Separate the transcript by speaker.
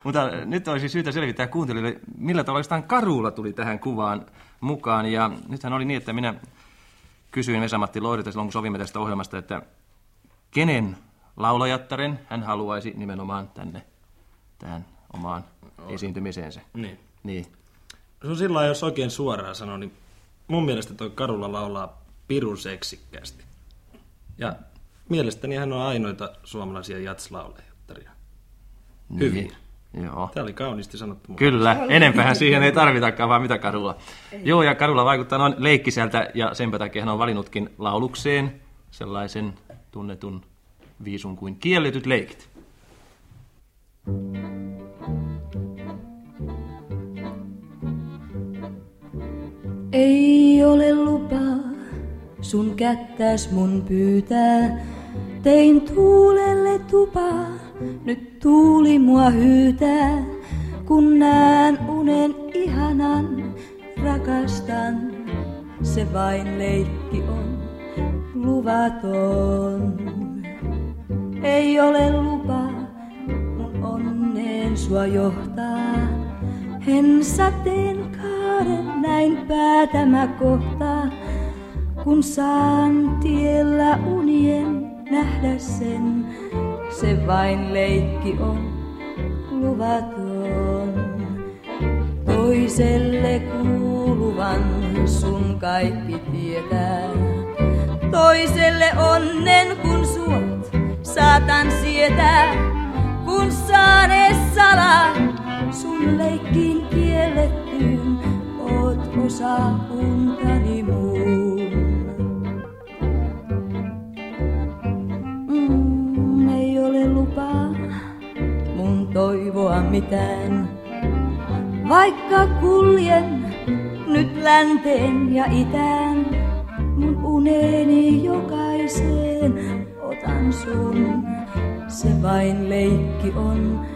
Speaker 1: Mutta nyt olisi syytä selvittää kuuntelijoille, millä tavalla oikeastaan Karula tuli tähän kuvaan mukaan. Ja nythän oli niin, että minä kysyin Vesa-Matti Loirilta silloin, kun sovimme tästä ohjelmasta, että kenen laulajattaren hän haluaisi nimenomaan tähän omaan esiintymiseensä. Niin.
Speaker 2: Se on sillä lailla, jos oikein suoraan sanoo, niin mun mielestä toi Karula laulaa pirun seksikkäästi. Ja mielestäni hän on ainoita suomalaisia jatslaulajattaria. Hyviä.
Speaker 1: Joo.
Speaker 2: Tämä oli kauniisti sanottu.
Speaker 1: Kyllä, enempähän siihen ei tarvitakaan, vaan mitä Karula. Joo, ja Karula vaikuttaa noin leikkisältä, ja senpä takia hän on valinnutkin laulukseen sellaisen tunnetun viisun kuin Kielletyt leikit.
Speaker 3: Ei ole lupaa sun kättäs mun pyytää, tein tuulelle tupaa, nyt tuuli mua hyytää, kun näen unen ihanan, rakastan, se vain leikki on, luvaton. Ei ole lupaa mun onneen sua johtaa, hen sateenkaaren näin päätämä kohtaa, kun saan tiellä unien nähdä sen, se vain leikki on, luvaton. Toiselle kuuluvan sun kaikki tietää, toiselle onnen kun suot saatan sietää, kun saanees salaa sun leikkiin kiellettyyn, oot osa untani muun. Ei ole lupaa mun toivoa mitään, vaikka kuljen nyt länteen ja itään, mun uneeni jokaiseen otan sun, se vain leikki on,